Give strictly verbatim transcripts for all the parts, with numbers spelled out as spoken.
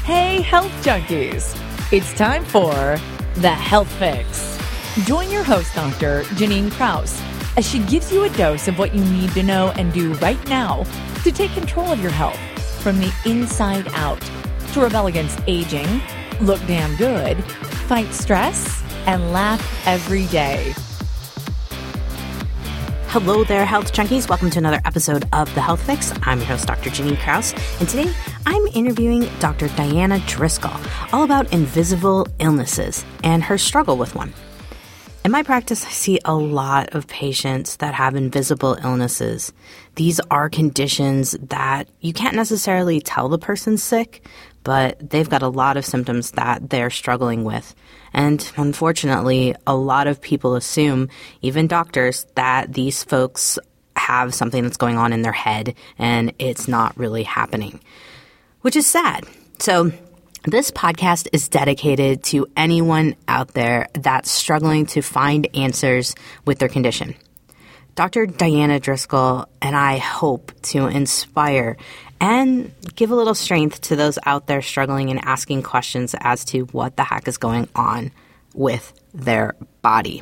Hey, health junkies! It's time for The Health Fix. Join your host, Doctor Janine Krause, as she gives you a dose of what you need to know and do right now to take control of your health from the inside out, to rebel against aging, look damn good, fight stress, and laugh every day. Hello there, health junkies. Welcome to another episode of The Health Fix. I'm your host, Doctor Janine Krause, and today I'm interviewing Doctor Diana Driscoll, all about invisible illnesses and her struggle with one. In my practice, I see a lot of patients that have invisible illnesses. These are conditions that you can't necessarily tell the person's sick, but they've got a lot of symptoms that they're struggling with. And unfortunately, a lot of people assume, even doctors, that these folks have something that's going on in their head and it's not really happening, which is sad. So this podcast is dedicated to anyone out there that's struggling to find answers with their condition. Doctor Diana Driscoll and I hope to inspire and give a little strength to those out there struggling and asking questions as to what the heck is going on with their body.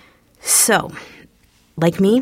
So, like me,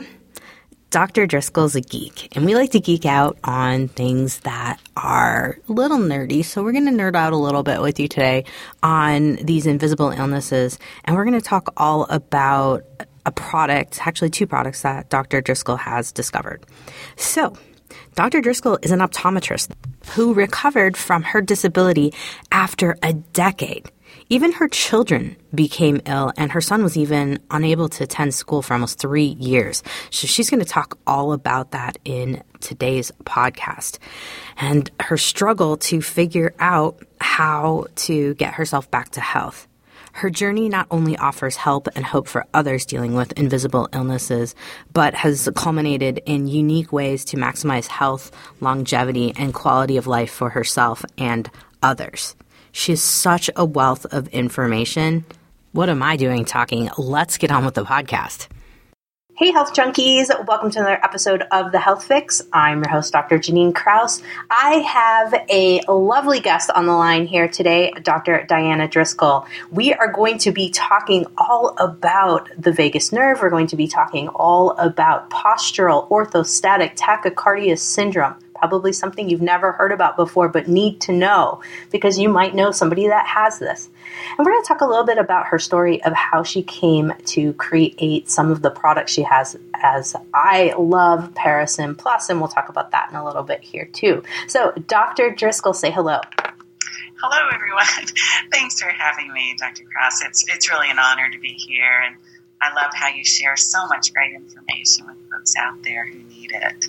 Doctor Driscoll's a geek, and we like to geek out on things that are a little nerdy. So we're going to nerd out a little bit with you today on these invisible illnesses, and we're going to talk all about a product, actually two products that Doctor Driscoll has discovered. So, Doctor Driscoll is an optometrist who recovered from her disability after a decade. Even her children became ill, and her son was even unable to attend school for almost three years. So she's going to talk all about that in today's podcast and her struggle to figure out how to get herself back to health. Her journey not only offers help and hope for others dealing with invisible illnesses, but has culminated in unique ways to maximize health, longevity, and quality of life for herself and others. She is such a wealth of information. What am I doing talking? Let's get on with the podcast. Hey, health junkies. Welcome to another episode of The Health Fix. I'm your host, Doctor Janine Krause. I have a lovely guest on the line here today, Doctor Diana Driscoll. We are going to be talking all about the vagus nerve. We're going to be talking all about postural orthostatic tachycardia syndrome. Probably something you've never heard about before, but need to know because you might know somebody that has this. And we're going to talk a little bit about her story of how she came to create some of the products she has, as I love Parasym Plus, and we'll talk about that in a little bit here too. So, Doctor Driscoll, say hello. Hello, everyone. Thanks for having me, Doctor Krause. It's it's really an honor to be here, and I love how you share so much great information with folks out there who need it.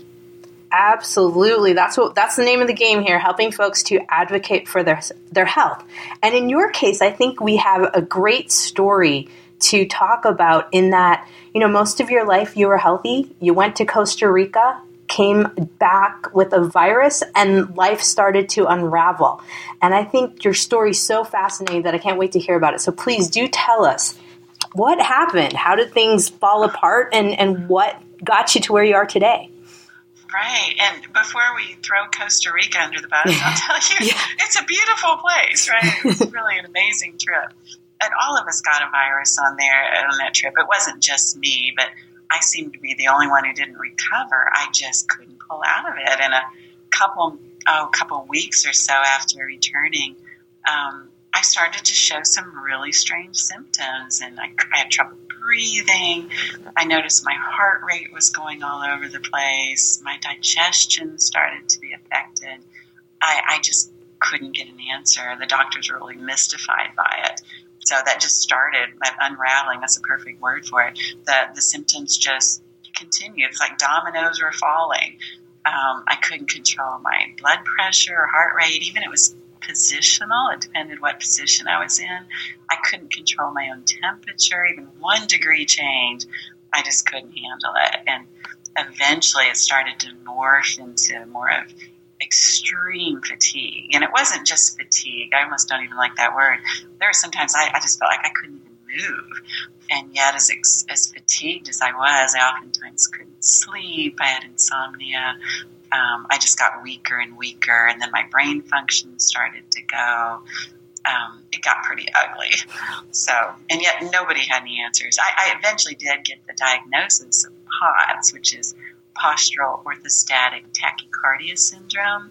Absolutely. That's what that's the name of the game here, helping folks to advocate for their their health. And in your case, I think we have a great story to talk about in that, you know, most of your life you were healthy. You went to Costa Rica, came back with a virus, and life started to unravel. And I think your story's so fascinating that I can't wait to hear about it. So please do tell us what happened. How did things fall apart, and, and what got you to where you are today? Right. And before we throw Costa Rica under the bus, I'll tell you, yeah. It's a beautiful place, right? It was really an amazing trip. And all of us got a virus on there on that trip. It wasn't just me, but I seemed to be the only one who didn't recover. I just couldn't pull out of it. And a couple, oh, couple weeks or so after returning, um, I started to show some really strange symptoms, and I, I had trouble breathing. I noticed my heart rate was going all over the place. My digestion started to be affected. I, I just couldn't get an answer. The doctors were really mystified by it. So that just started, that unraveling, that's a perfect word for it. The, the symptoms just continued. It's like dominoes were falling. Um, I couldn't control my blood pressure or heart rate. Even it was positional. It depended what position I was in. I couldn't control my own temperature. Even one degree change, I just couldn't handle it. And eventually it started to morph into more of extreme fatigue. And it wasn't just fatigue. I almost don't even like that word. There were sometimes I, I just felt like I couldn't even move. And yet, as as fatigued as I was, I oftentimes couldn't sleep. I had insomnia. Um, I just got weaker and weaker, and then my brain function started to go. Um, it got pretty ugly. So, and yet nobody had any answers. I, I eventually did get the diagnosis of POTS, which is postural orthostatic tachycardia syndrome,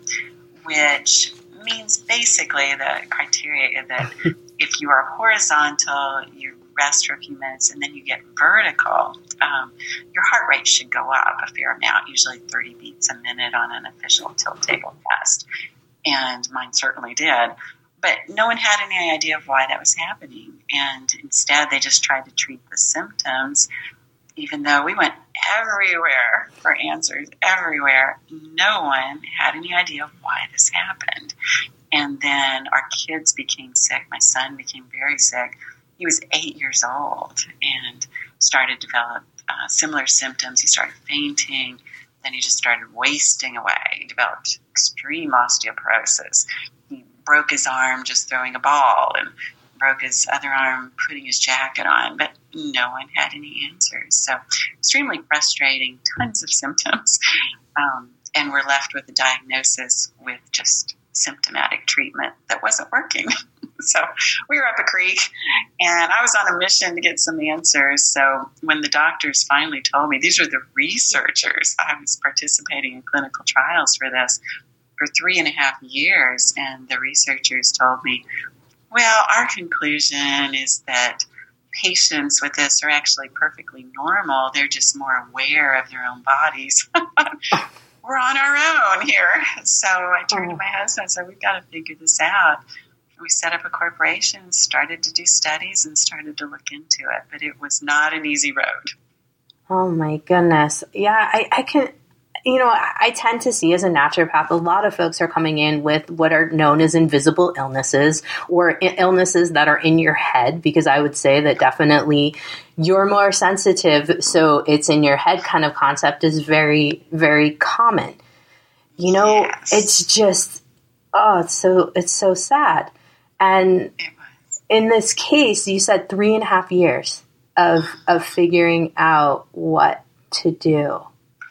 which means basically the criteria that if you are horizontal, you rest for a few minutes, and then you get vertical, um, your heart rate should go up a fair amount, usually thirty beats a minute on an official tilt table test. And mine certainly did. But no one had any idea of why that was happening. And instead, they just tried to treat the symptoms, even though we went everywhere for answers, everywhere. No one had any idea of why this happened. And then our kids became sick. My son became very sick. He was eight years old and started to develop uh, similar symptoms. He started fainting. Then he just started wasting away. He developed extreme osteoporosis. He broke his arm just throwing a ball and broke his other arm putting his jacket on, but no one had any answers. So extremely frustrating, tons of symptoms. Um, and we're left with a diagnosis with just symptomatic treatment that wasn't working. So we were up a creek, and I was on a mission to get some answers. So when the doctors finally told me, these are the researchers, I was participating in clinical trials for this for three and a half years, and the researchers told me, well, our conclusion is that patients with this are actually perfectly normal. They're just more aware of their own bodies. We're on our own here. So I turned to my husband and said, we've got to figure this out. We set up a corporation, started to do studies, and started to look into it. But it was not an easy road. Oh, my goodness. Yeah, I, I can, you know, I, I tend to see as a naturopath, a lot of folks are coming in with what are known as invisible illnesses or illnesses that are in your head, because I would say that definitely you're more sensitive. So it's in your head kind of concept is very, very common. You know, yes. It's just, oh, it's so, it's so sad. And in this case, you said three and a half years of of figuring out what to do. Well,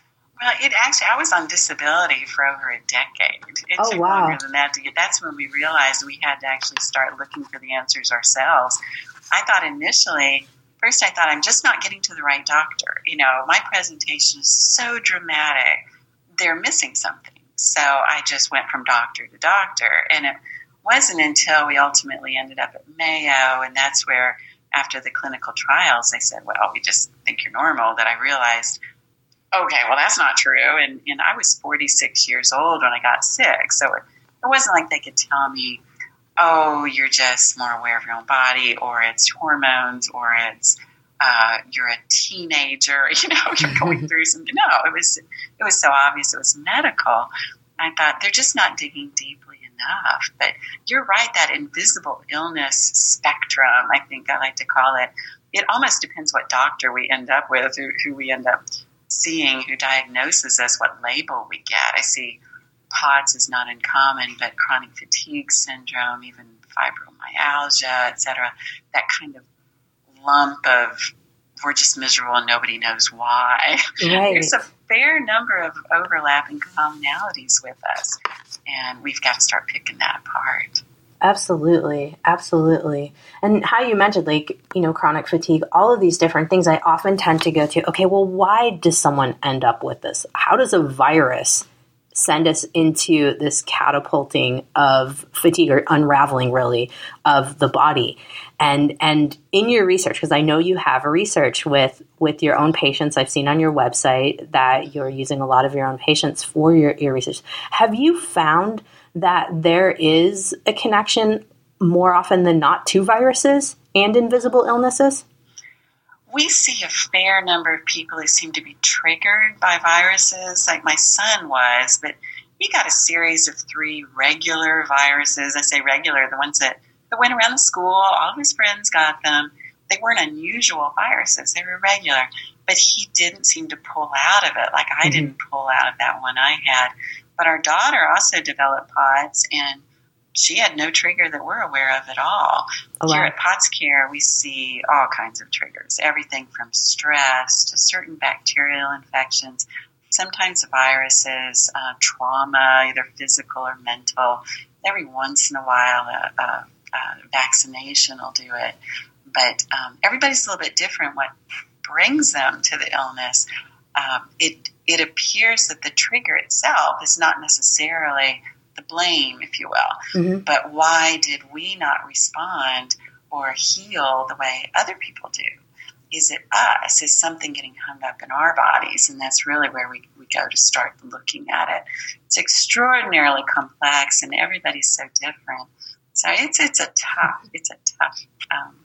it actually, I was on disability for over a decade. It oh, took wow. longer than that to get. That's when we realized we had to actually start looking for the answers ourselves. I thought initially, first I thought I'm just not getting to the right doctor. You know, my presentation is so dramatic, they're missing something. So I just went from doctor to doctor, and it wasn't until we ultimately ended up at Mayo, and that's where, after the clinical trials, they said, well, we just think you're normal, that I realized, okay, well, that's not true. And, and I was forty-six years old when I got sick, so it, it wasn't like they could tell me, oh, you're just more aware of your own body, or it's hormones, or it's uh, you're a teenager, you know, you're going through something. No, it was, it was so obvious it was medical. I thought they're just not digging deeply enough. But you're right, that invisible illness spectrum, I think I like to call it, it almost depends what doctor we end up with, who, who we end up seeing, who diagnoses us, what label we get. I see POTS is not uncommon, but chronic fatigue syndrome, even fibromyalgia, et cetera, that kind of lump of we're just miserable and nobody knows why. Right. There's a fair number of overlapping commonalities with us, and we've got to start picking that apart. Absolutely. Absolutely. And how you mentioned, like, you know, chronic fatigue, all of these different things, I often tend to go to, okay, well, why does someone end up with this? How does a virus send us into this catapulting of fatigue, or unraveling really of the body? And and in your research, because I know you have a research with, with your own patients, I've seen on your website that you're using a lot of your own patients for your, your research. Have you found that there is a connection more often than not to viruses and invisible illnesses? We see a fair number of people who seem to be triggered by viruses, like my son was, but he got a series of three regular viruses. I say regular, the ones that, that went around the school, all of his friends got them. They weren't unusual viruses, they were regular, but he didn't seem to pull out of it like I mm-hmm. didn't pull out of that one I had. But our daughter also developed POTS, and she had no trigger that we're aware of at all. Oh, wow. Here at Potts Care, we see all kinds of triggers, everything from stress to certain bacterial infections, sometimes viruses, uh, trauma, either physical or mental. Every once in a while, a, a, a vaccination will do it. But um, everybody's a little bit different. What brings them to the illness, um, it it appears that the trigger itself is not necessarily the blame, if you will, mm-hmm. but why did we not respond or heal the way other people do? Is it us? Is something getting hung up in our bodies? And that's really where we, we go to start looking at it. It's extraordinarily complex, and everybody's so different. So it's it's a tough it's a tough um,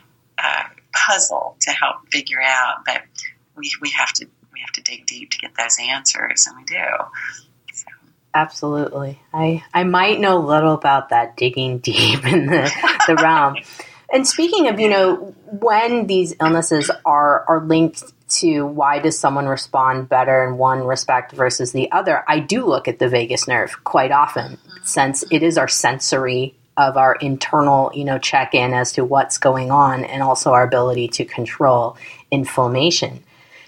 uh, puzzle to help figure out, but we we have to we have to dig deep to get those answers, and we do. So. Absolutely. I, I might know a little about that digging deep in the, the realm. And speaking of, you know, when these illnesses are, are linked to why does someone respond better in one respect versus the other, I do look at the vagus nerve quite often, since it is our sensory of our internal, you know, check-in as to what's going on, and also our ability to control inflammation.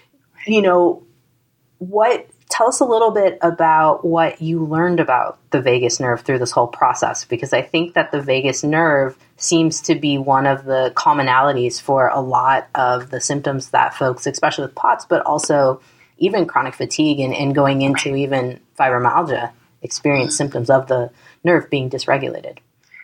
You know, what... Tell us a little bit about what you learned about the vagus nerve through this whole process, because I think that the vagus nerve seems to be one of the commonalities for a lot of the symptoms that folks, especially with POTS, but also even chronic fatigue and, and going into even fibromyalgia, experience mm-hmm. symptoms of the nerve being dysregulated.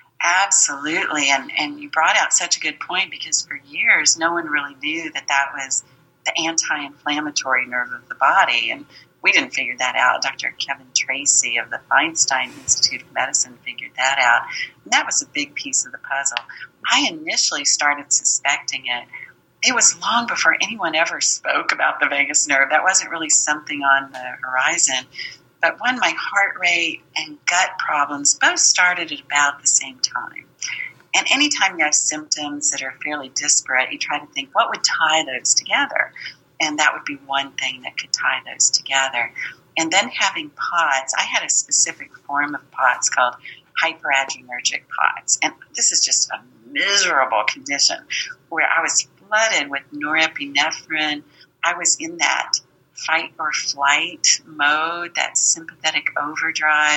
Absolutely. And, and you brought out such a good point, because for years, no one really knew that that was the anti-inflammatory nerve of the body. And we didn't figure that out. Doctor Kevin Tracy of the Feinstein Institute of Medicine figured that out. And that was a big piece of the puzzle. I initially started suspecting it. It was long before anyone ever spoke about the vagus nerve. That wasn't really something on the horizon. But when my heart rate and gut problems both started at about the same time. And anytime you have symptoms that are fairly disparate, you try to think, what would tie those together? And that would be one thing that could tie those together. And then having POTS, I had a specific form of POTS called hyperadrenergic POTS. And this is just a miserable condition where I was flooded with norepinephrine. I was in that fight or flight mode, that sympathetic overdrive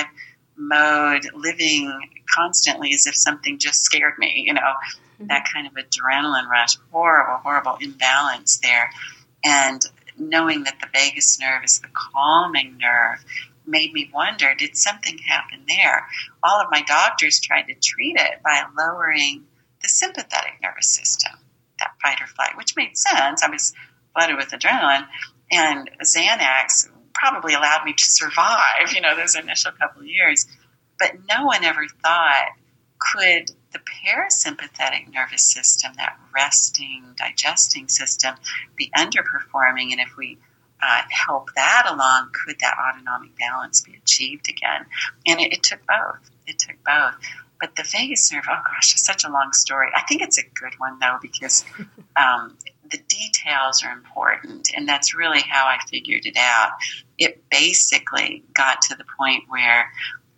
mode, living constantly as if something just scared me, you know, mm-hmm. that kind of adrenaline rush, horrible, horrible imbalance there. And knowing that the vagus nerve is the calming nerve made me wonder, did something happen there? All of my doctors tried to treat it by lowering the sympathetic nervous system, that fight or flight, which made sense. I was flooded with adrenaline, and Xanax probably allowed me to survive, you know, those initial couple of years. But no one ever thought, could the parasympathetic nervous system, that resting, digesting system, be underperforming? And if we uh, help that along, could that autonomic balance be achieved again? And it, it took both. It took both. But the vagus nerve, oh gosh, it's such a long story. I think it's a good one, though, because um, the details are important. And that's really how I figured it out. It basically got to the point where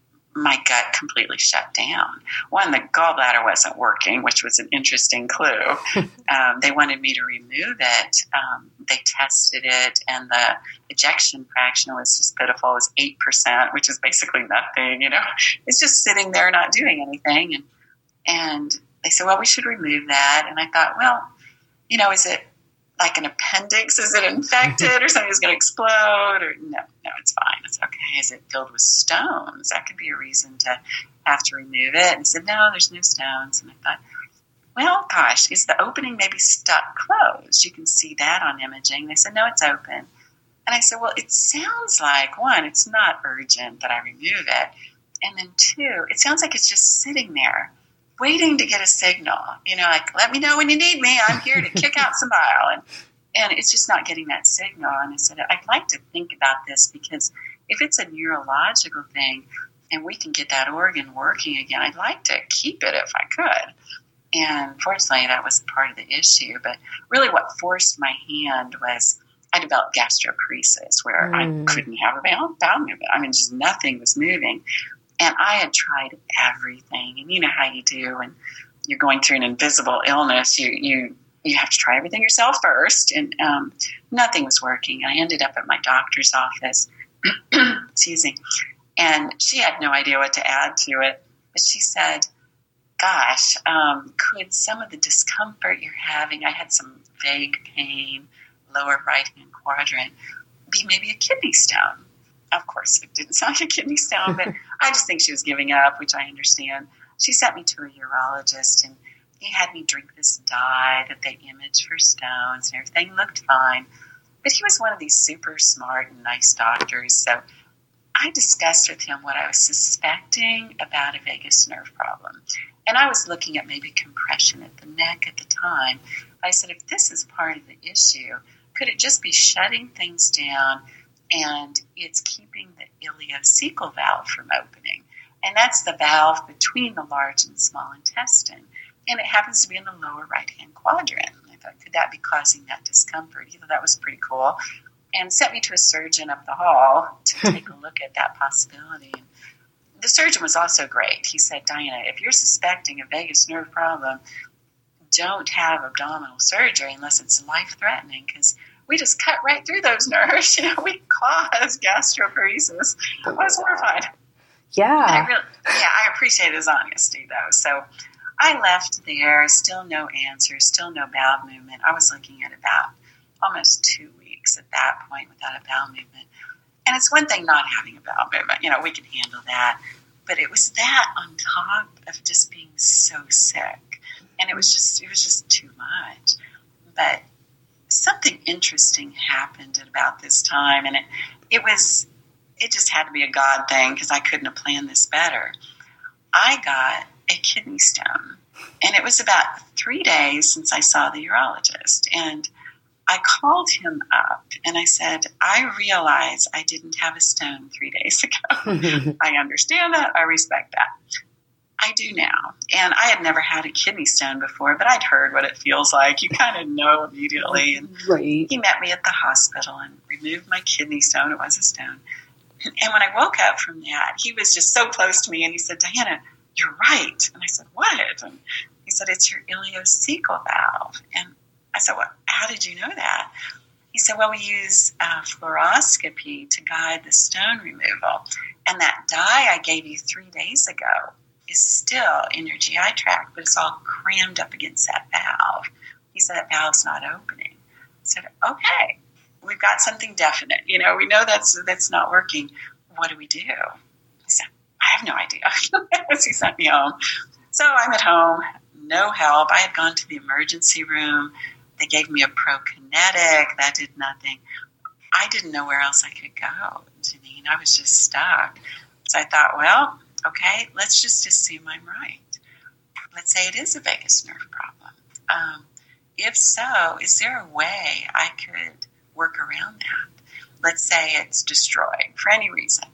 my gut completely shut down. One, the gallbladder wasn't working, which was an interesting clue. um, they wanted me to remove it. Um, they tested it, and the ejection fraction was just pitiful. It was eight percent, which is basically nothing, you know. It's just sitting there not doing anything. And, and they said, well, we should remove that. And I thought, well, you know, is it like an appendix? Is it infected or something that's going to explode? Or no, no, it's fine. It's okay. Is it filled with stones? That could be a reason to have to remove it. And said, no, there's no stones. And I thought, well, gosh, is the opening maybe stuck closed? You can see that on imaging. They said, no, it's open. And I said, well, it sounds like, one, it's not urgent that I remove it. And then two, it sounds like it's just sitting there waiting to get a signal, you know, like, let me know when you need me. I'm here to kick out some bile. And, and it's just not getting that signal. And I said, I'd like to think about this, because if it's a neurological thing and we can get that organ working again, I'd like to keep it if I could. And fortunately, that was part of the issue. But really what forced my hand was I developed gastroparesis, where mm. I couldn't have a bowel, bowel movement. I mean, just nothing was moving. And I had tried everything. And you know how you do when you're going through an invisible illness. You you you have to try everything yourself first. And um, nothing was working. I ended up at my doctor's office. Excuse me. And she had no idea what to add to it. But she said, gosh, um, could some of the discomfort you're having, I had some vague pain, lower right-hand quadrant, be maybe a kidney stone? Of course, it didn't sound like a kidney stone, but I just think she was giving up, which I understand. She sent me to a urologist, and he had me drink this dye that they image for stones, and everything looked fine. But he was one of these super smart and nice doctors, so I discussed with him what I was suspecting about a vagus nerve problem. And I was looking at maybe compression at the neck at the time. I said, if this is part of the issue, could it just be shutting things down and it's keeping the ileocecal valve from opening? And that's the valve between the large and small intestine. And it happens to be in the lower right-hand quadrant. I thought, could that be causing that discomfort? He thought that was pretty cool. And sent me to a surgeon up the hall to take a look at that possibility. The surgeon was also great. He said, Diana, if you're suspecting a vagus nerve problem, don't have abdominal surgery unless it's life-threatening, because we just cut right through those nerves. You know, we cause gastroparesis. I was horrified. Yeah. I really, yeah, I appreciate his honesty, though. So I left there, still no answer, still no bowel movement. I was looking at about almost two weeks at that point without a bowel movement. And it's one thing not having a bowel movement. You know, we can handle that. But it was that on top of just being so sick. And it was just, it was just too much. But something interesting happened at about this time. And it, it was, it just had to be a God thing, because I couldn't have planned this better. I got a kidney stone. And it was about three days since I saw the urologist. And I called him up and I said, I realize I didn't have a stone three days ago. I understand that. I respect that. I do now. And I had never had a kidney stone before, but I'd heard what it feels like. You kind of know immediately. And right. He met me at the hospital and removed my kidney stone. It was a stone. And, and when I woke up from that, he was just so close to me and he said, Diana, you're right. And I said, what? And he said, it's your ileocecal valve. And I said, well, how did you know that? He said, well, we use uh, fluoroscopy to guide the stone removal. And that dye I gave you three days ago is still in your G I tract, but it's all crammed up against that valve. He said, that valve's not opening. I said, okay, we've got something definite. You know, we know that's that's not working. What do we do? He said, I have no idea. He sent me home. So I'm at home, no help. I had gone to the emergency room. They gave me a prokinetic. That did nothing. I didn't know where else I could go, Janine. I was just stuck. So I thought, well, okay, let's just assume I'm right. Let's say it is a vagus nerve problem. Um, if so, is there a way I could work around that? Let's say it's destroyed for any reason.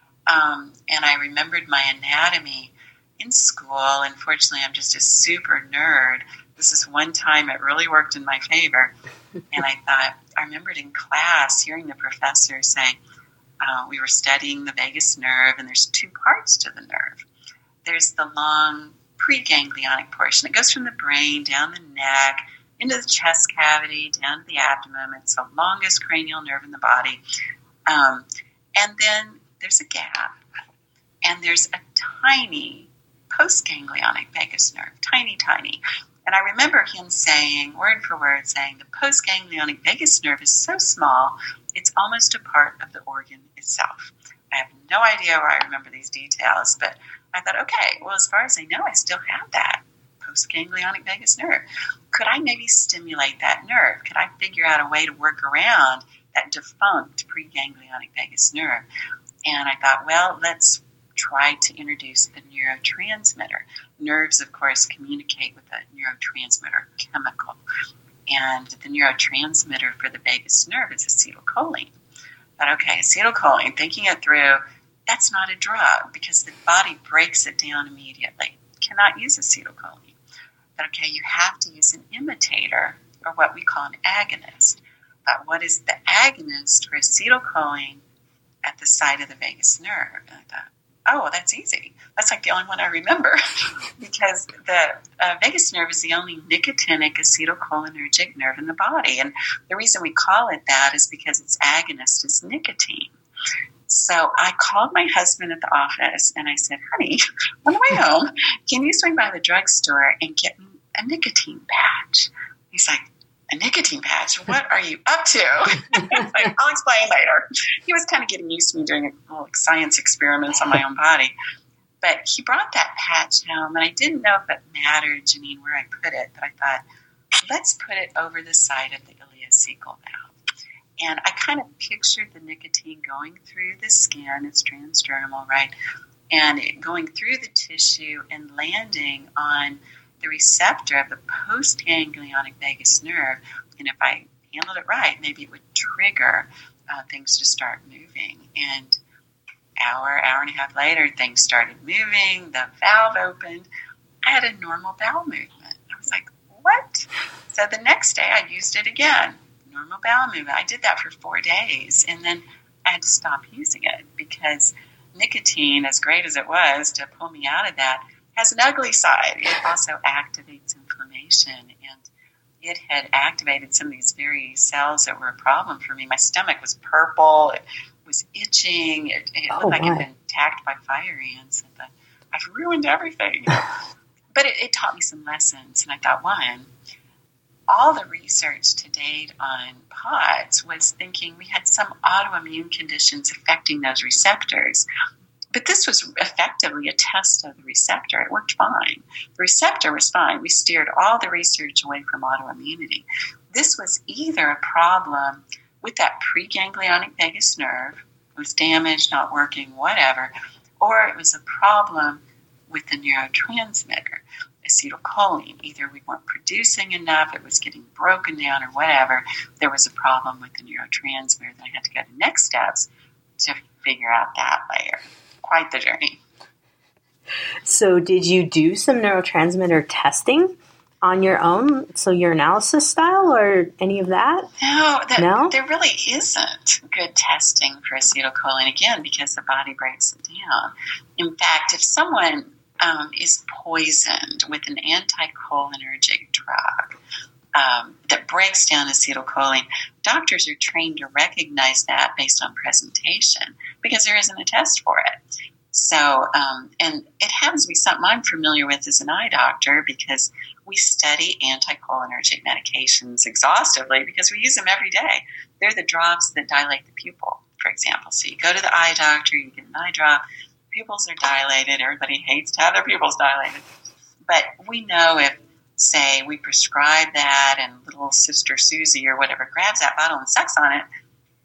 Um, and I remembered my anatomy in school. Unfortunately, I'm just a super nerd. This is one time it really worked in my favor. And I thought, I remembered in class hearing the professor say, uh, we were studying the vagus nerve, and there's two parts to the nerve. There's the long preganglionic portion. It goes from the brain down the neck, into the chest cavity, down to the abdomen. It's the longest cranial nerve in the body. Um, and then there's a gap, and there's a tiny postganglionic vagus nerve, tiny, tiny. And I remember him saying, word for word, saying the postganglionic vagus nerve is so small, it's almost a part of the organ itself. I have no idea why I remember these details, but I thought, okay, well, as far as I know, I still have that postganglionic vagus nerve. Could I maybe stimulate that nerve? Could I figure out a way to work around that defunct preganglionic vagus nerve? And I thought, well, let's try to introduce the neurotransmitter. Nerves, of course, communicate with a neurotransmitter chemical. And the neurotransmitter for the vagus nerve is acetylcholine. But okay, acetylcholine, thinking it through, that's not a drug because the body breaks it down immediately. Cannot use acetylcholine. But okay, you have to use an imitator, or what we call an agonist. But what is the agonist for acetylcholine at the site of the vagus nerve? And I thought, oh, that's easy. That's like the only one I remember because the uh, vagus nerve is the only nicotinic acetylcholinergic nerve in the body. And the reason we call it that is because its agonist is nicotine. So I called my husband at the office and I said, honey, on the way home, can you swing by the drugstore and get me a nicotine patch? He's like, a nicotine patch? What are you up to? Like, I'll explain later. He was kind of getting used to me doing little like, science experiments on my own body. But he brought that patch home, and I didn't know if it mattered, Janine, where I put it, but I thought, let's put it over the side of the ileocecal valve. And I kind of pictured the nicotine going through the skin. It's transdermal, right? And it going through the tissue and landing on the receptor of the postganglionic vagus nerve, and if I handled it right, maybe it would trigger uh, things to start moving. And hour, hour and a half later, things started moving, the valve opened, I had a normal bowel movement. I was like, what? So the next day I used it again, normal bowel movement. I did that for four days, and then I had to stop using it because nicotine, as great as it was to pull me out of that, has an ugly side. It also activates inflammation, and it had activated some of these very cells that were a problem for me. My stomach was purple. It was itching. It, it oh, looked like my. it had been attacked by fire ants. And the, I've ruined everything. But it, it taught me some lessons, and I thought, one, all the research to date on POTS was thinking we had some autoimmune conditions affecting those receptors. But this was effectively a test of the receptor. It worked fine. The receptor was fine. We steered all the research away from autoimmunity. This was either a problem with that preganglionic vagus nerve, it was damaged, not working, whatever, or it was a problem with the neurotransmitter, acetylcholine. Either we weren't producing enough, it was getting broken down, or whatever. There was a problem with the neurotransmitter that I had to go to next steps to figure out that layer. Quite the journey. So did you do some neurotransmitter testing on your own, so your analysis style or any of that? No, that, no? There really isn't good testing for acetylcholine, again, because the body breaks it down. In fact, if someone um, is poisoned with an anticholinergic drug um, that breaks down acetylcholine, doctors are trained to recognize that based on presentation because there isn't a test for it. So, um, and it happens to be something I'm familiar with as an eye doctor because we study anticholinergic medications exhaustively because we use them every day. They're the drops that dilate the pupil, for example. So you go to the eye doctor, you get an eye drop, pupils are dilated. Everybody hates to have their pupils dilated. But we know if, say, we prescribe that and little sister Susie or whatever grabs that bottle and sucks on it,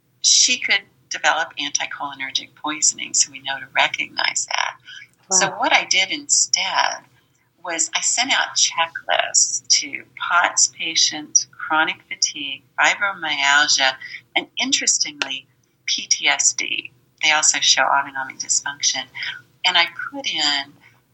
she could develop anticholinergic poisoning, so we know to recognize that. Wow. So what I did instead was I sent out checklists to POTS patients, chronic fatigue, fibromyalgia, and interestingly, P T S D. They also show autonomic dysfunction. And I put in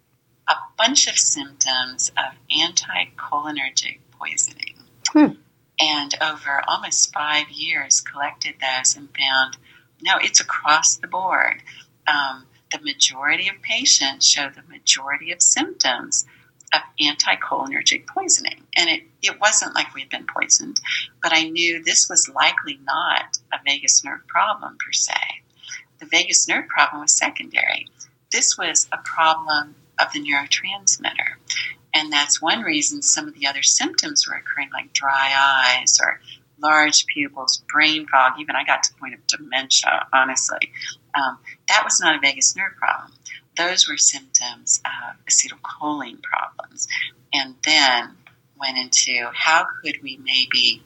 a bunch of symptoms of anticholinergic poisoning. Hmm. And over almost five years collected those and found, no, it's across the board. Um, the majority of patients show the majority of symptoms of anticholinergic poisoning. And it, it wasn't like we had been poisoned, but I knew this was likely not a vagus nerve problem per se. The vagus nerve problem was secondary. This was a problem of the neurotransmitter. And that's one reason some of the other symptoms were occurring, like dry eyes or large pupils, brain fog. Even I got to the point of dementia, honestly. Um, that was not a vagus nerve problem. Those were symptoms of acetylcholine problems. And then went into how could we maybe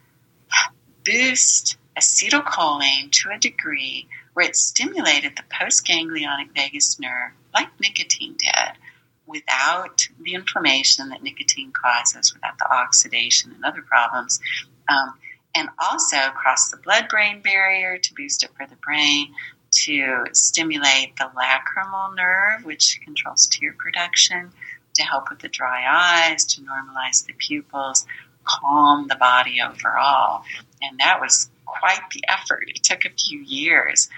boost acetylcholine to a degree where it stimulated the postganglionic vagus nerve like nicotine did, without the inflammation that nicotine causes, without the oxidation and other problems, um, and also cross the blood-brain barrier to boost it for the brain, to stimulate the lacrimal nerve, which controls tear production, to help with the dry eyes, to normalize the pupils, calm the body overall. And that was quite the effort. It took a few years to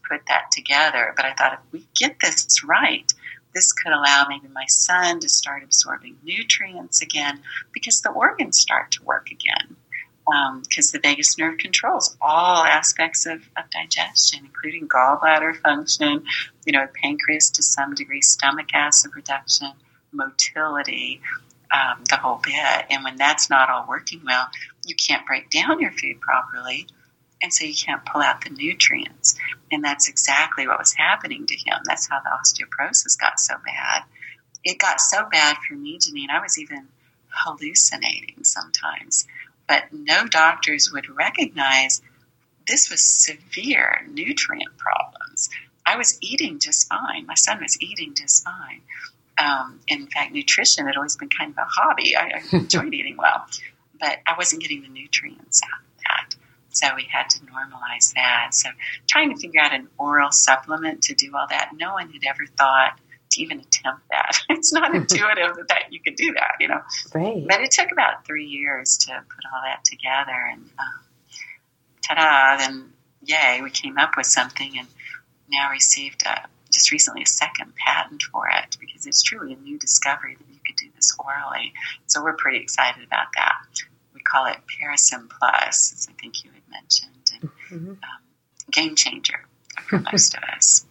put that together. But I thought, if we get this right, this could allow maybe my son to start absorbing nutrients again, because the organs start to work again. Because um, the vagus nerve controls all aspects of, of digestion, including gallbladder function, you know, pancreas to some degree, stomach acid reduction, motility, um, the whole bit. And when that's not all working well, you can't break down your food properly, and so you can't pull out the nutrients. And that's exactly what was happening to him. That's how the osteoporosis got so bad. It got so bad for me, Janine, I was even hallucinating sometimes. But no doctors would recognize this was severe nutrient problems. I was eating just fine. My son was eating just fine. Um, in fact, nutrition had always been kind of a hobby. I, I enjoyed eating well, but I wasn't getting the nutrients out of that. So we had to normalize that. So trying to figure out an oral supplement to do all that, no one had ever thought to even attempt that. It's not intuitive that, that you could do that, you know. Right. But it took about three years to put all that together, and um, ta-da, then yay, we came up with something, and now received a, just recently a second patent for it, because it's truly a new discovery that you could do this orally. So we're pretty excited about that. We call it Parasim Plus, as I think you had mentioned, and mm-hmm. um, game changer for most of us.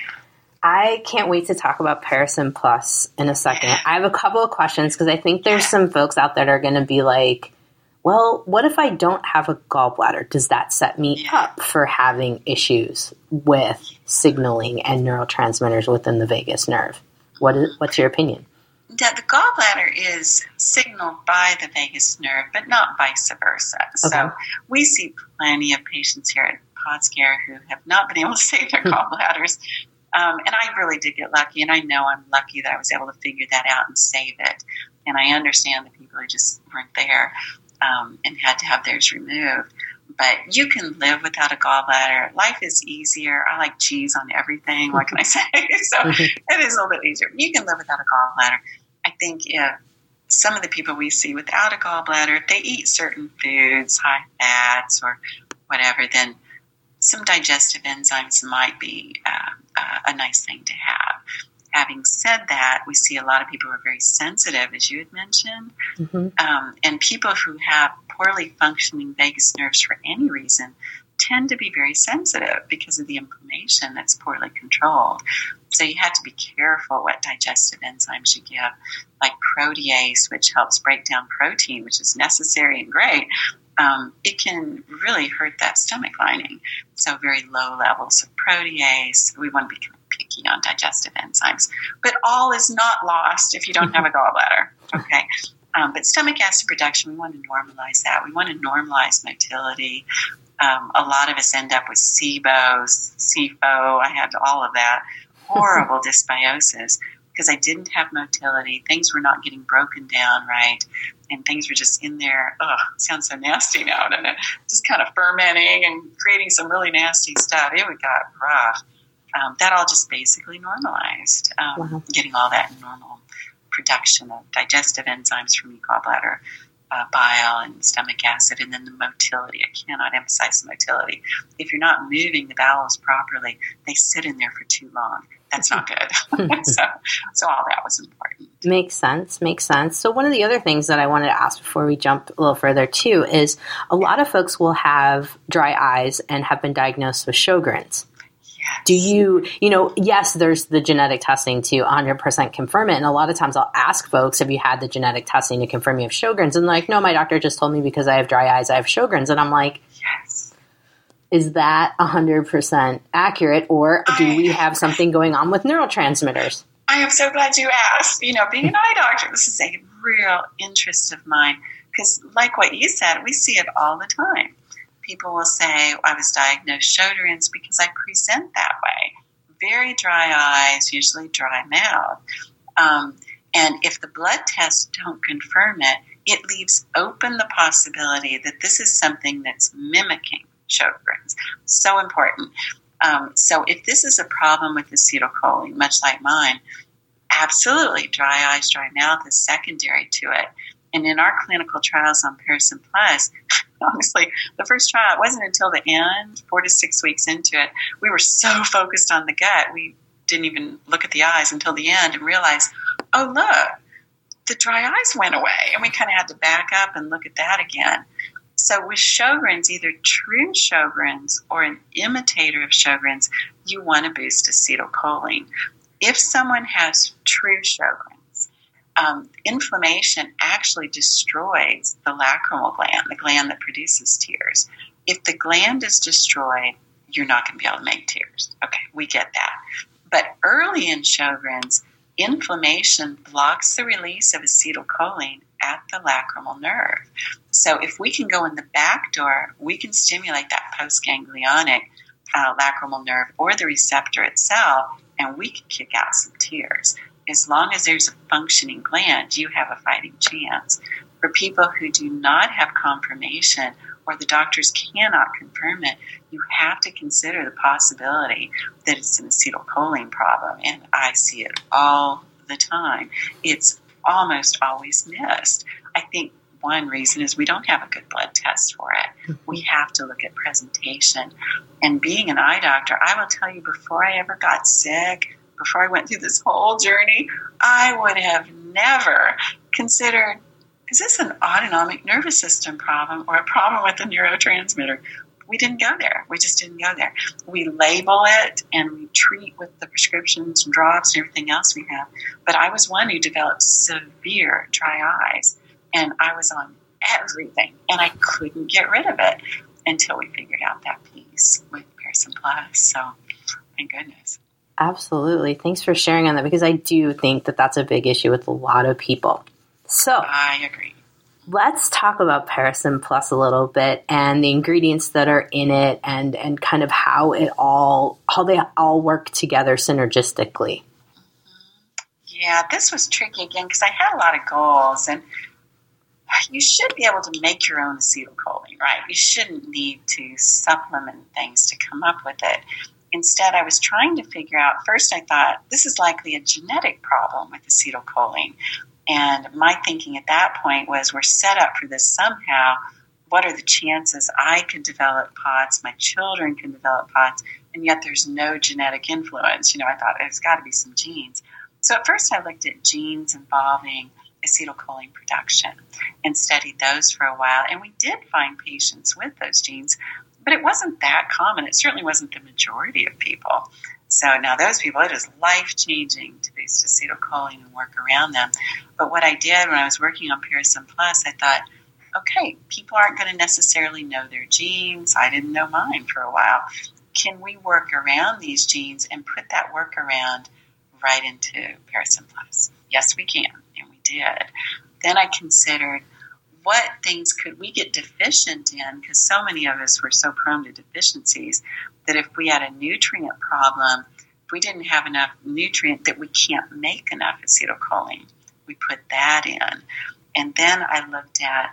I can't wait to talk about Parasim Plus in a second. I have a couple of questions, because I think there's some folks out there that are going to be like, well, what if I don't have a gallbladder? Does that set me yeah. up for having issues with signaling and neurotransmitters within the vagus nerve? What is, what's your opinion? That the gallbladder is signaled by the vagus nerve, but not vice versa. Okay. So we see plenty of patients here at PodScare who have not been able to save their gallbladders. Um, and I really did get lucky, and I know I'm lucky that I was able to figure that out and save it. And I understand the people who just weren't there um, and had to have theirs removed. But you can live without a gallbladder. Life is easier. I like cheese on everything. What can I say? So it is a little bit easier. You can live without a gallbladder. I think if some of the people we see without a gallbladder, if they eat certain foods, high fats or whatever, then some digestive enzymes might be uh, uh, a nice thing to have. Having said that, we see a lot of people who are very sensitive, as you had mentioned, mm-hmm. um, and people who have poorly functioning vagus nerves for any reason tend to be very sensitive because of the inflammation that's poorly controlled. So you have to be careful what digestive enzymes you give, like protease, which helps break down protein, which is necessary and great. Um, it can really hurt that stomach lining. So very low levels of protease. We want to be kind of picky on digestive enzymes. But all is not lost if you don't have a gallbladder. Okay. Um, but stomach acid production, we want to normalize that. We want to normalize motility. Um, a lot of us end up with S I B O, S I F O. I had all of that. Horrible dysbiosis because I didn't have motility. Things were not getting broken down right. And things were just in there, ugh, it sounds so nasty now, doesn't it? Just kind of fermenting and creating some really nasty stuff. It got rough. Um, that all just basically normalized, um, wow. getting all that normal production of digestive enzymes from your gallbladder, uh, bile and stomach acid, and then the motility. I cannot emphasize the motility. If you're not moving the bowels properly, they sit in there for too long. That's not good. so, so all that was important. Makes sense. Makes sense. So one of the other things that I wanted to ask before we jump a little further too is a lot of folks will have dry eyes and have been diagnosed with Sjogren's. Yes. Do you, you know, yes, there's the genetic testing to one hundred percent confirm it. And a lot of times I'll ask folks, have you had the genetic testing to confirm you have Sjogren's? And they're like, no, my doctor just told me because I have dry eyes, I have Sjogren's. And I'm like, yes. Is that one hundred percent accurate, or do I, we have something going on with neurotransmitters? I am so glad you asked. You know, being an eye doctor, this is a real interest of mine because like what you said, we see it all the time. People will say, I was diagnosed Sjogren's because I present that way. Very dry eyes, usually dry mouth. Um, and if the blood tests don't confirm it, it leaves open the possibility that this is something that's mimicking Sjogren's. So important. Um, so if this is a problem with acetylcholine, much like mine, absolutely dry eyes, dry mouth is secondary to it. And in our clinical trials on Parasim Plus, honestly, the first trial, it wasn't until the end, four to six weeks into it, we were so focused on the gut, we didn't even look at the eyes until the end and realized, oh, look, the dry eyes went away. And we kind of had to back up and look at that again. So with Sjogren's, either true Sjogren's or an imitator of Sjogren's, you want to boost acetylcholine. If someone has true Sjogren's, um, inflammation actually destroys the lacrimal gland, the gland that produces tears. If the gland is destroyed, you're not going to be able to make tears. Okay, we get that. But early in Sjogren's, inflammation blocks the release of acetylcholine at the lacrimal nerve. So if we can go in the back door, we can stimulate that postganglionic uh, lacrimal nerve or the receptor itself, and we can kick out some tears. As long as there's a functioning gland, you have a fighting chance. For people who do not have confirmation or the doctors cannot confirm it, you have to consider the possibility that it's an acetylcholine problem, and I see it all the time. It's almost always missed. I think one reason is we don't have a good blood test for it. We have to look at presentation. And being an eye doctor, I will tell you, before I ever got sick, before I went through this whole journey, I would have never considered, is this an autonomic nervous system problem or a problem with the neurotransmitter? We didn't go there. We just didn't go there. We label it and we treat with the prescriptions and drops and everything else we have. But I was one who developed severe dry eyes, and I was on everything, and I couldn't get rid of it until we figured out that piece with Pearson Plus. So, thank goodness. Absolutely. Thanks for sharing on that, because I do think that that's a big issue with a lot of people. So I agree. Let's talk about Pearson Plus a little bit and the ingredients that are in it, and, and kind of how it all how they all work together synergistically. Yeah, this was tricky again because I had a lot of goals, and you should be able to make your own acetylcholine, right? You shouldn't need to supplement things to come up with it. Instead, I was trying to figure out, first I thought, this is likely a genetic problem with acetylcholine. And my thinking at that point was, we're set up for this somehow. What are the chances I can develop POTS, my children can develop POTS, and yet there's no genetic influence? You know, I thought there's got to be some genes. So at first I looked at genes involving acetylcholine production and studied those for a while. And we did find patients with those genes, but it wasn't that common. It certainly wasn't the majority of people. So now those people, it is life-changing to boost acetylcholine and work around them. But what I did when I was working on Pearson Plus, I thought, okay, people aren't going to necessarily know their genes. I didn't know mine for a while. Can we work around these genes and put that workaround right into Pearson Plus? Yes, we can, and we did. Then I considered, what things could we get deficient in? Because so many of us were so prone to deficiencies that if we had a nutrient problem, if we didn't have enough nutrient, that we can't make enough acetylcholine, we put that in. And then I looked at,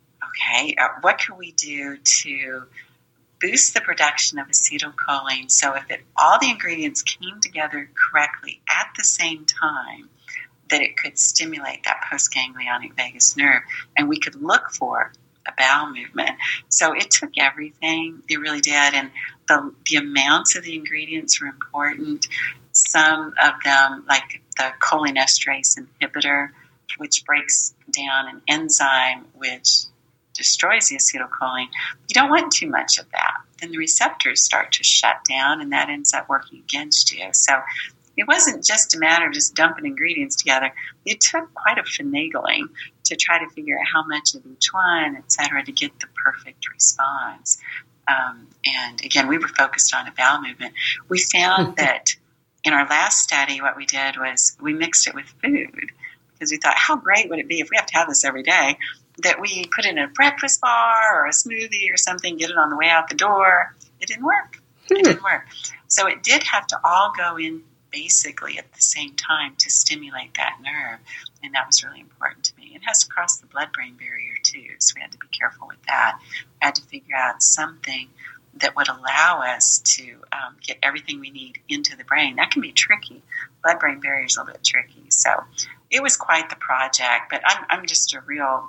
okay, uh, what can we do to boost the production of acetylcholine so if it, all the ingredients came together correctly at the same time, that it could stimulate that postganglionic vagus nerve, and we could look for a bowel movement. So it took everything. It really did. And the, the amounts of the ingredients were important. Some of them, like the cholinesterase inhibitor, which breaks down an enzyme which destroys the acetylcholine. You don't want too much of that. Then the receptors start to shut down, and that ends up working against you. So it wasn't just a matter of just dumping ingredients together. It took quite a finagling to try to figure out how much of each one, et cetera, to get the perfect response. Um, and again, we were focused on a bowel movement. We found that in our last study, what we did was we mixed it with food, because we thought, how great would it be if we have to have this every day, that we put it in a breakfast bar or a smoothie or something, get it on the way out the door. It didn't work. Hmm. It didn't work. So it did have to all go in basically at the same time to stimulate that nerve, and that was really important to me. It has to cross the blood-brain barrier too, so we had to be careful with that. We had to figure out something that would allow us to um, get everything we need into the brain. That can be tricky. Blood-brain barrier is a little bit tricky, so it was quite the project. But I'm, I'm just a real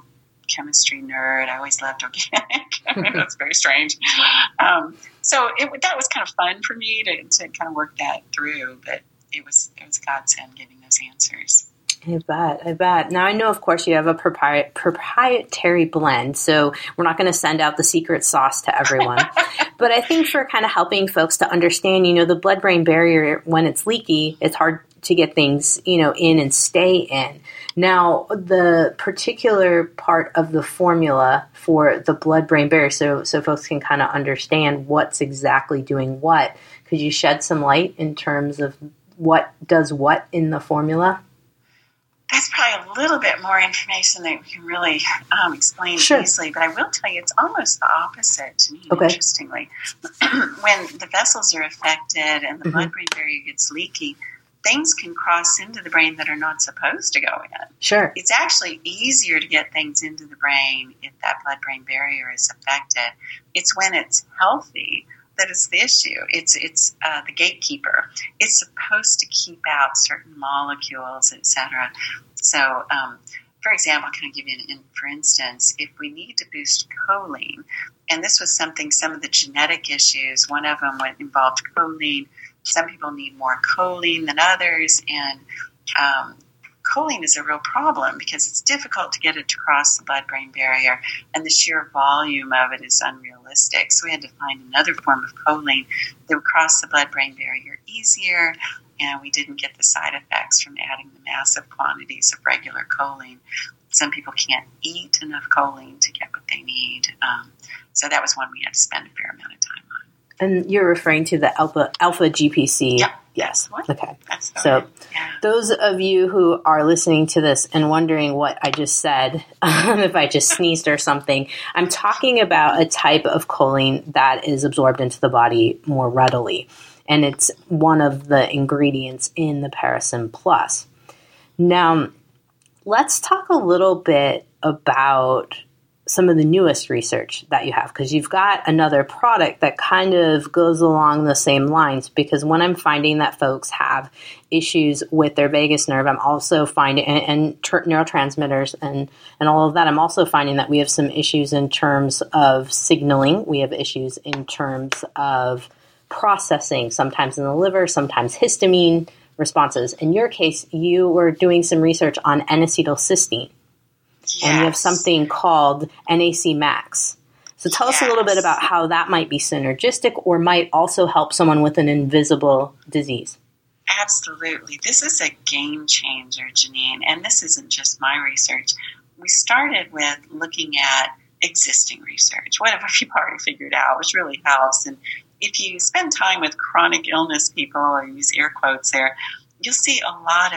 chemistry nerd. I always loved organic. I mean, that's very strange. Um, so it, that was kind of fun for me to, to kind of work that through, but it was, it was godsend getting those answers. I bet, I bet. Now, I know, of course, you have a propri- proprietary blend, so we're not going to send out the secret sauce to everyone. But I think for kind of helping folks to understand, you know, the blood-brain barrier, when it's leaky, it's hard to get things, you know, in and stay in. Now, the particular part of the formula for the blood-brain barrier, so, so folks can kind of understand what's exactly doing what, could you shed some light in terms of what does what in the formula? That's probably a little bit more information that we can really um, explain sure. easily, but I will tell you it's almost the opposite to me, okay. interestingly. When the vessels are affected and the mm-hmm. blood-brain barrier gets leaky, things can cross into the brain that are not supposed to go in. Sure. It's actually easier to get things into the brain if that blood-brain barrier is affected. It's when it's healthy that is the issue. It's it's uh, the gatekeeper. It's supposed to keep out certain molecules, et cetera. So, um, for example, can I give you an, for instance, if we need to boost choline, and this was something, some of the genetic issues, one of them involved choline. Some people need more choline than others, and um, choline is a real problem because it's difficult to get it to cross the blood-brain barrier, and the sheer volume of it is unrealistic. So we had to find another form of choline that would cross the blood-brain barrier easier, and we didn't get the side effects from adding the massive quantities of regular choline. Some people can't eat enough choline to get what they need. Um, so that was one we had to spend a fair amount of time on. And you're referring to the alpha alpha G P C. Yep. Yes. What? Okay. That's so yeah. Those of you who are listening to this and wondering what I just said, um, if I just sneezed or something, I'm talking about a type of choline that is absorbed into the body more readily. And it's one of the ingredients in the Parasym Plus. Now, let's talk a little bit about some of the newest research that you have, because you've got another product that kind of goes along the same lines, because when I'm finding that folks have issues with their vagus nerve, I'm also finding, and, and tr- neurotransmitters and, and all of that, I'm also finding that we have some issues in terms of signaling. We have issues in terms of processing, sometimes in the liver, sometimes histamine responses. In your case, you were doing some research on N-acetylcysteine. Yes. And you have something called N A C Max. So tell yes. us a little bit about how that might be synergistic or might also help someone with an invisible disease. Absolutely. This is a game changer, Janine. And this isn't just my research. We started with looking at existing research. What have people already figured out, which really helps. And if you spend time with chronic illness people, or use air quotes there, you'll see a lot of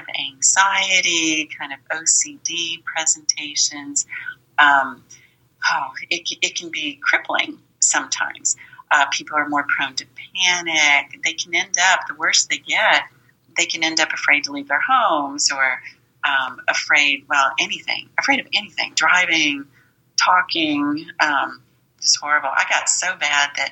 anxiety, kind of O C D presentations. Um, oh, it, it can be crippling sometimes. Uh, people are more prone to panic. They can end up, the worse they get, they can end up afraid to leave their homes or um, afraid, well, anything, afraid of anything, driving, talking, um, just horrible. I got so bad that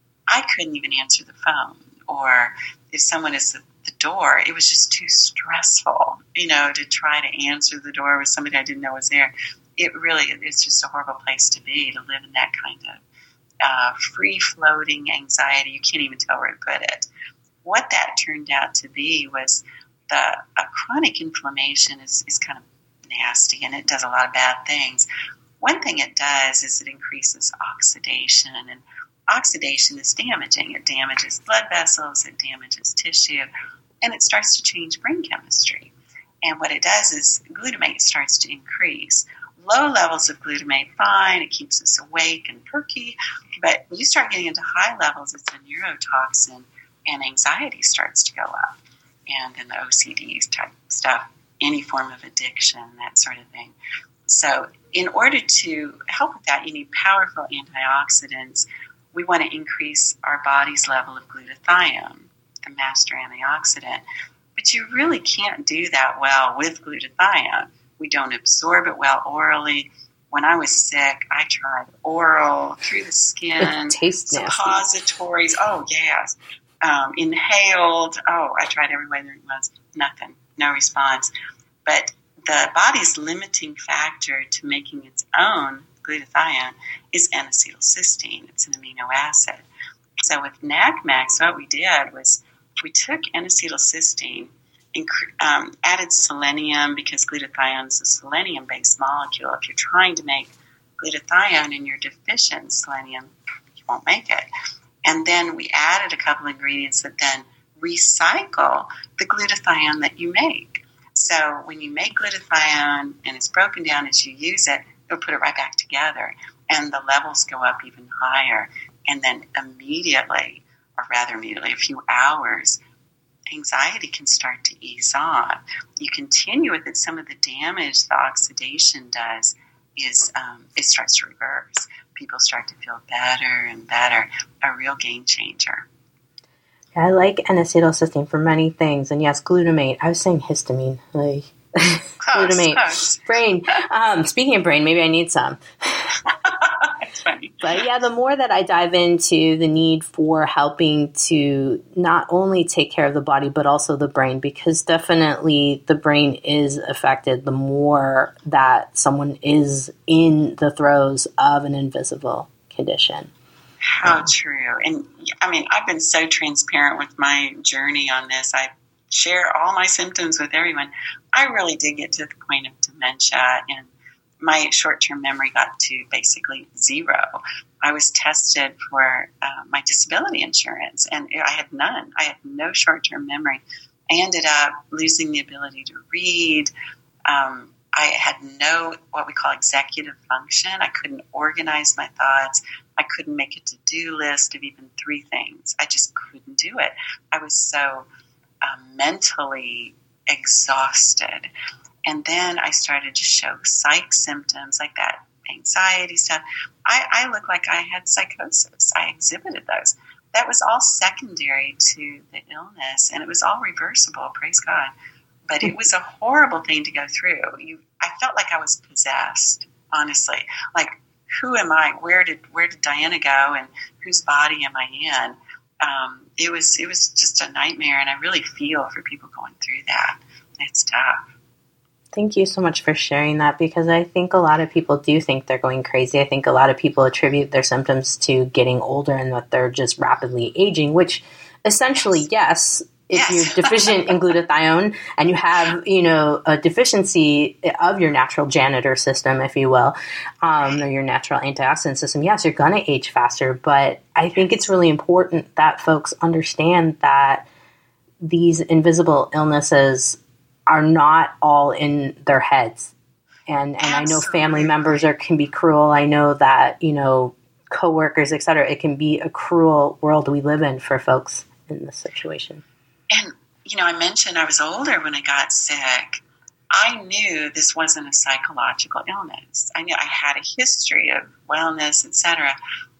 I couldn't even answer the phone, or if someone is at the door, it was just too stressful, you know, to try to answer the door with somebody I didn't know was there. It really, it's just a horrible place to be, to live in that kind of uh, free-floating anxiety. You can't even tell where to put it. What that turned out to be was the a chronic inflammation is, is kind of nasty, and it does a lot of bad things. One thing it does is it increases oxidation, and oxidation is damaging. It damages blood vessels, it damages tissue, and it starts to change brain chemistry. And what it does is glutamate starts to increase. Low levels of glutamate, fine, it keeps us awake and perky, but when you start getting into high levels, it's a neurotoxin, and anxiety starts to go up. And then the O C D type stuff, any form of addiction, that sort of thing. So in order to help with that, you need powerful antioxidants. We want to increase our body's level of glutathione, the master antioxidant. But you really can't do that well with glutathione. We don't absorb it well orally. When I was sick, I tried oral, through the skin, suppositories. Oh, yes. Um, inhaled. Oh, I tried every way there was. Nothing. No response. But the body's limiting factor to making its own glutathione is N-acetylcysteine. It's an amino acid. So with N A C MAX, what we did was we took N-acetylcysteine and um, added selenium, because glutathione is a selenium-based molecule. If you're trying to make glutathione and you're deficient in selenium, you won't make it. And then we added a couple ingredients that then recycle the glutathione that you make. So when you make glutathione and it's broken down as you use it, it'll put it right back together, and the levels go up even higher. And then immediately, or rather immediately, a few hours, anxiety can start to ease off. You continue with it, some of the damage the oxidation does is um, it starts to reverse. People start to feel better and better, a real game changer. I like N-acetylcysteine for many things. And yes, glutamate. I was saying histamine. Like close, glutamate. Close. Brain. Um, speaking of brain, maybe I need some. That's funny. But yeah, the more that I dive into the need for helping to not only take care of the body, but also the brain, because definitely the brain is affected the more that someone is in the throes of an invisible condition. How true. And I mean, I've been so transparent with my journey on this. I share all my symptoms with everyone. I really did get to the point of dementia, and my short-term memory got to basically zero. I was tested for uh, my disability insurance, and I had none. I had no short-term memory. I ended up losing the ability to read. Um, I had no, what we call executive function. I couldn't organize my thoughts. I couldn't make a to-do list of even three things. I just couldn't do it. I was so uh, mentally exhausted. And then I started to show psych symptoms like that, anxiety stuff. I, I looked like I had psychosis. I exhibited those. That was all secondary to the illness, and it was all reversible, praise God. But it was a horrible thing to go through. You, I felt like I was possessed, honestly. Like, who am I? Where did where did Diana go? And whose body am I in? Um, it was it was just a nightmare, and I really feel for people going through that. It's tough. Thank you so much for sharing that, because I think a lot of people do think they're going crazy. I think a lot of people attribute their symptoms to getting older and that they're just rapidly aging, which essentially, yes, if yes. you're deficient in glutathione and you have, you know, a deficiency of your natural janitor system, if you will, um, or your natural antioxidant system, yes, you're going to age faster. But I think it's really important that folks understand that these invisible illnesses are not all in their heads. And and I know family members are can be cruel. I know that, you know, coworkers, et cetera. It can be a cruel world we live in for folks in this situation. And, you know, I mentioned I was older when I got sick. I knew this wasn't a psychological illness. I knew I had a history of wellness, et cetera.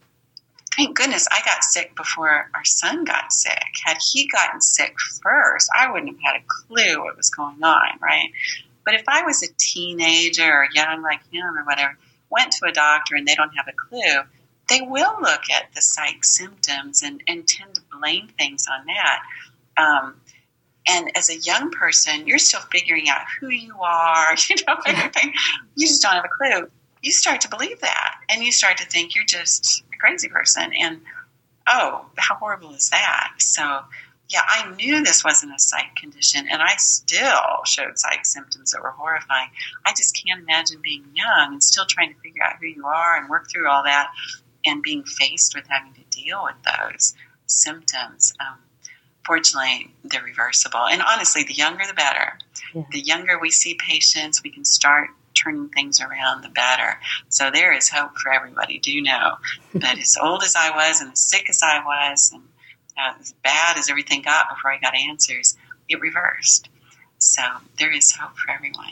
Thank goodness I got sick before our son got sick. Had he gotten sick first, I wouldn't have had a clue what was going on, right? But if I was a teenager or young like him or whatever, went to a doctor and they don't have a clue, they will look at the psych symptoms and, and tend to blame things on that. Um, and as a young person, you're still figuring out who you are, you know, everything. You just don't have a clue. You start to believe that, and you start to think you're just a crazy person. And, oh, how horrible is that? So, yeah, I knew this wasn't a psych condition, and I still showed psych symptoms that were horrifying. I just can't imagine being young and still trying to figure out who you are and work through all that and being faced with having to deal with those symptoms. Um, Fortunately, they're reversible. And honestly, the younger, the better. Yeah. The younger we see patients, we can start turning things around, the better. So there is hope for everybody. Do know that as old as I was and as sick as I was and uh, as bad as everything got before I got answers, it reversed. So there is hope for everyone.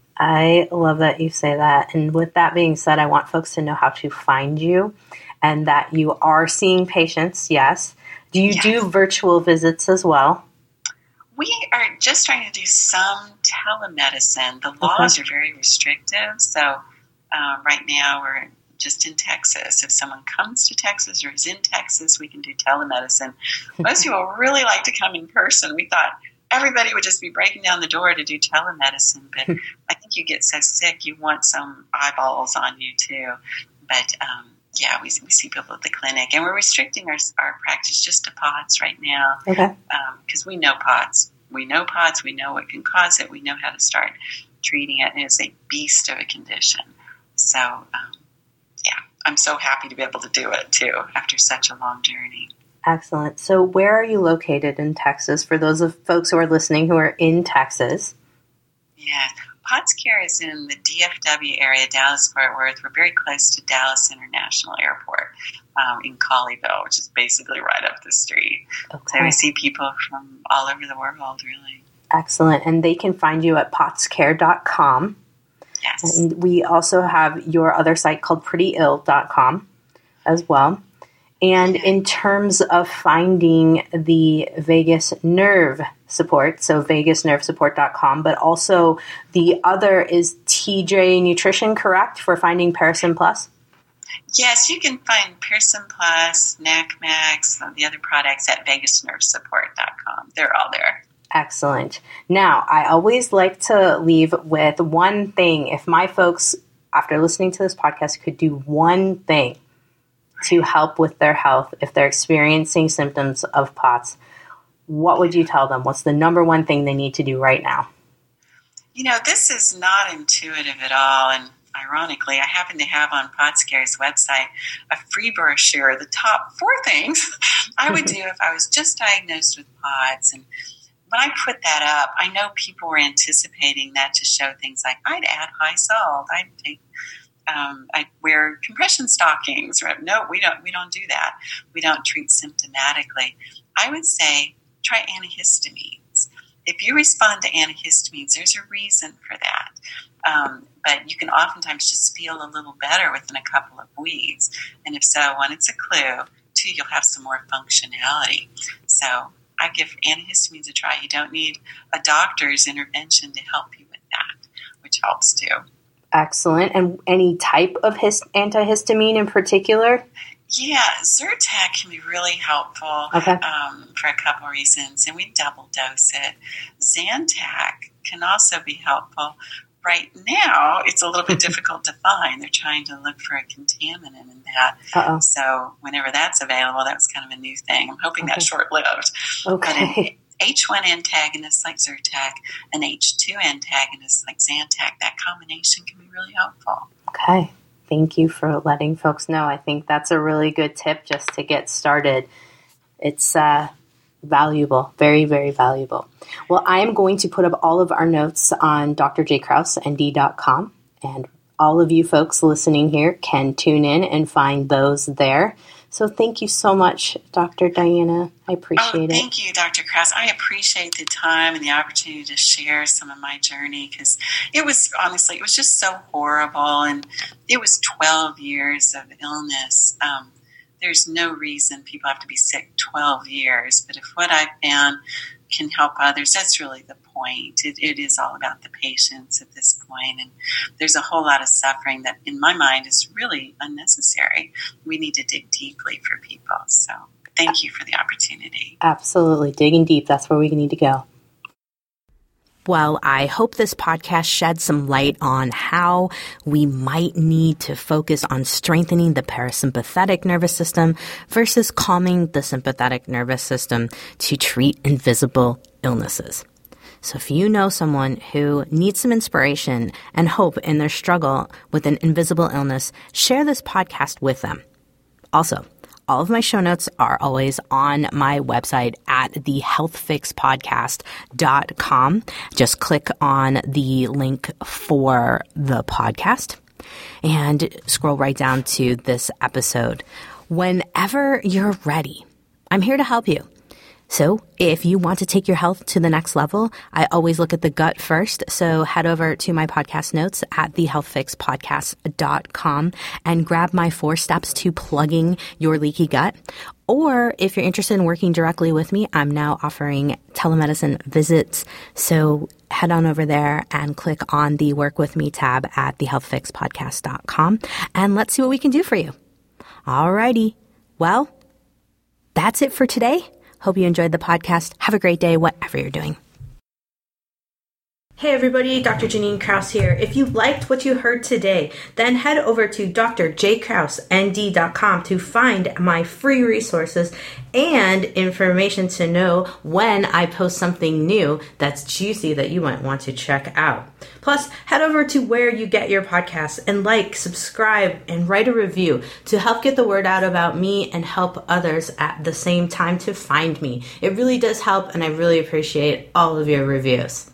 I love that you say that. And with that being said, I want folks to know how to find you and that you are seeing patients, yes. Do you yes. do virtual visits as well? We are just trying to do some telemedicine. The laws okay. are very restrictive. So uh, right now we're just in Texas. If someone comes to Texas or is in Texas, we can do telemedicine. Most people really like to come in person. We thought everybody would just be breaking down the door to do telemedicine, but I think think you get so sick, you want some eyeballs on you too. But um, yeah, we, we see people at the clinic, and we're restricting our, our practice just to POTS right now. Okay. Because um, we know POTS. We know POTS. We know what can cause it. We know how to start treating it. And it's a beast of a condition. So, um, yeah, I'm so happy to be able to do it too after such a long journey. Excellent. So where are you located in Texas? For those of folks who are listening who are in Texas. Yeah. POTS Care is in the D F W area, Dallas-Fort Worth. We're very close to Dallas International Airport um, in Colleyville, which is basically right up the street. Okay. So we see people from all over the world, really. Excellent. And they can find you at pots care dot com. Yes. And we also have your other site called pretty ill dot com as well. And in terms of finding the vagus nerve support, so vagus nerve support dot com, but also the other is T J Nutrition, correct, for finding Parasym Plus? Yes, you can find Parasym Plus, NACMAX, the other products at vagus nerve support dot com. They're all there. Excellent. Now, I always like to leave with one thing. If my folks, after listening to this podcast, could do one thing to help with their health if they're experiencing symptoms of POTS, what would you tell them? What's the number one thing they need to do right now? You know, this is not intuitive at all. And ironically, I happen to have on POTS Care's website a free brochure, the top four things I would do if I was just diagnosed with POTS. And when I put that up, I know people were anticipating that to show things like I'd add high salt, I'd take Um, I wear compression stockings. Right? No, we don't. We don't do that. We don't treat symptomatically. I would say try antihistamines. If you respond to antihistamines, there's a reason for that. Um, but you can oftentimes just feel a little better within a couple of weeks. And if so, one, it's a clue. Two, you'll have some more functionality. So I give antihistamines a try. You don't need a doctor's intervention to help you with that, which helps too. Excellent. And any type of his- antihistamine in particular? Yeah, Zyrtec can be really helpful okay. um, for a couple of reasons, and we double dose it. Zantac can also be helpful. Right now, it's a little bit difficult to find. They're trying to look for a contaminant in that. Uh-oh. So whenever that's available, that's kind of a new thing. I'm hoping okay. that's short-lived. Okay. H one antagonists like Zyrtec and H two antagonists like Zantac, that combination can be really helpful. Okay. Thank you for letting folks know. I think that's a really good tip just to get started. It's uh, valuable, very, very valuable. Well, I am going to put up all of our notes on D R J Krause N D dot com, and all of you folks listening here can tune in and find those there. So thank you so much, Doctor Diana. I appreciate oh, it. Thank you, Doctor Krause. I appreciate the time and the opportunity to share some of my journey because it was, honestly, it was just so horrible. And it was twelve years of illness. Um, there's no reason people have to be sick twelve years. But if what I've found can help others, that's really the point. It, it is all about the patients at this point. And there's a whole lot of suffering that, in my mind, is really unnecessary. We need to dig deeply for people. So thank you for the opportunity. Absolutely. Digging deep. That's where we need to go. Well, I hope this podcast sheds some light on how we might need to focus on strengthening the parasympathetic nervous system versus calming the sympathetic nervous system to treat invisible illnesses. So if you know someone who needs some inspiration and hope in their struggle with an invisible illness, share this podcast with them. Also, all of my show notes are always on my website at the health fix podcast dot com. Just click on the link for the podcast and scroll right down to this episode. Whenever you're ready, I'm here to help you. So if you want to take your health to the next level, I always look at the gut first. So head over to my podcast notes at the health fix podcast dot com and grab my four steps to plugging your leaky gut. Or if you're interested in working directly with me, I'm now offering telemedicine visits. So head on over there and click on the Work With Me tab at the health fix podcast dot com and let's see what we can do for you. Alrighty. Well, that's it for today. Hope you enjoyed the podcast. Have a great day, whatever you're doing. Hey everybody, Doctor Janine Kraus here. If you liked what you heard today, then head over to d r j kraus n d dot com to find my free resources and information to know when I post something new that's juicy that you might want to check out. Plus, head over to where you get your podcasts and like, subscribe, and write a review to help get the word out about me and help others at the same time to find me. It really does help, and I really appreciate all of your reviews.